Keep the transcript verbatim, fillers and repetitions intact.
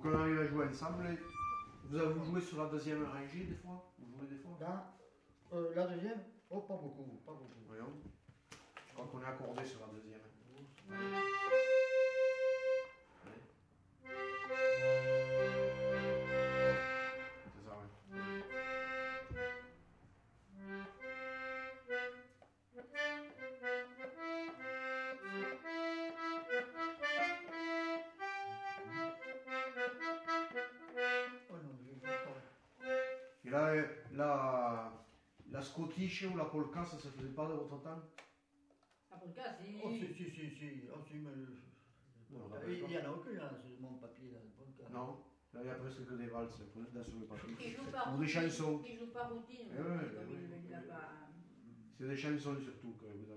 qu'on arrive à jouer ensemble. Et vous avez joué sur la deuxième rangée des fois? Vous jouez des fois? Dans euh, la deuxième? Oh, pas beaucoup, pas beaucoup. Voyons. Je crois qu'on est accordé sur la deuxième. Ouais. C'est ça, oui. Oh non, je ne sais pas. Et là, la, la Scottish ou la polka, ça se faisait pas de votre temps? La polka, si. Oh, si, si, si, si. Oh, si, mais... Non, Il n'y en a aucune là, sur mon papier là, le polka. Non, là il y a presque que des valses, là sur le papier. Qui joue par Ou des routine. chansons. Qui joue par routine. Eh ouais, Comme ouais, il- il a pas- C'est des chansons surtout que vous